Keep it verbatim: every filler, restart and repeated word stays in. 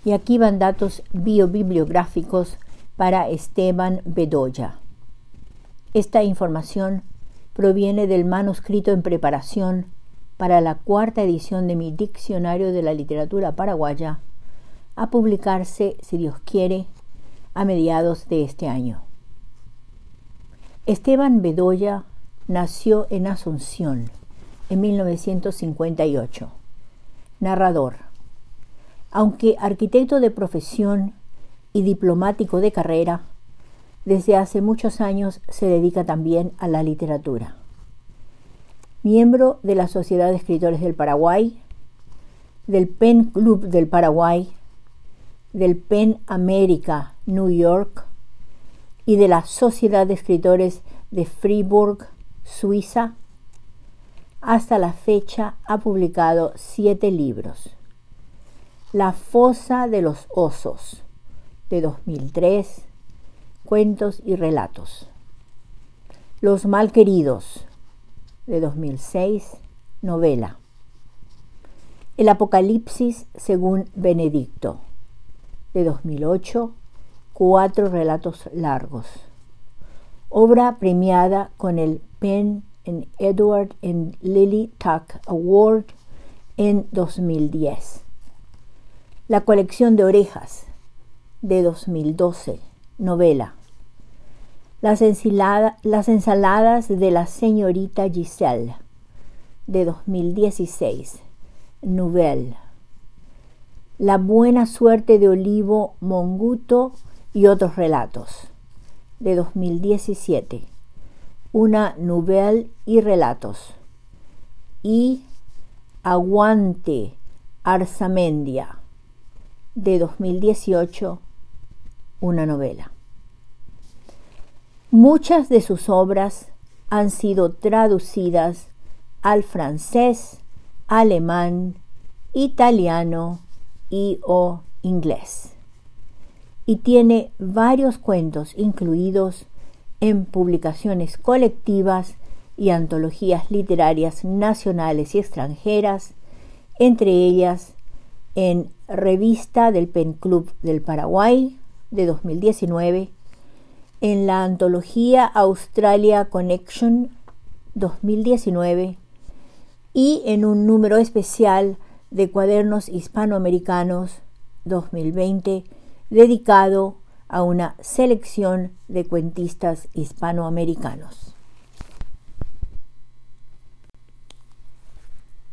Y aquí van datos biobibliográficos para Esteban Bedoya. Esta información proviene del manuscrito en preparación para la cuarta edición de mi Diccionario de la Literatura Paraguaya, a publicarse, si Dios quiere, a mediados de este año. Esteban Bedoya nació en Asunción en mil novecientos cincuenta y ocho. Narrador. Aunque arquitecto de profesión y diplomático de carrera, desde hace muchos años se dedica también a la literatura. Miembro de la Sociedad de Escritores del Paraguay, del Pen Club del Paraguay, del Pen América New York y de la Sociedad de Escritores de Fribourg, Suiza. Hasta la fecha ha publicado siete libros. La fosa de los osos, de dos mil tres, cuentos y relatos. Los malqueridos, de dos mil seis, novela. El Apocalipsis según Benedicto, de dos mil ocho, cuatro relatos largos. Obra premiada con el Penn and Edward and Lily Tuck Award en dos mil diez. La colección de orejas, de dos mil doce, novela. Las, ensilada, las ensaladas de la señorita Giselle, de dos mil dieciséis, nouvelle. La buena suerte de Olivo Monguto y otros relatos, de dos mil diecisiete, una nouvelle y relatos. Y Aguante Arzamendia, de dos mil dieciocho, una novela. Muchas de sus obras han sido traducidas al francés, alemán, italiano y o inglés. Y tiene varios cuentos incluidos en publicaciones colectivas y antologías literarias nacionales y extranjeras, entre ellas en Revista del Pen Club del Paraguay, de dos mil diecinueve, en la antología Australia Connection dos mil diecinueve y en un número especial de Cuadernos Hispanoamericanos dos mil veinte, dedicado a una selección de cuentistas hispanoamericanos.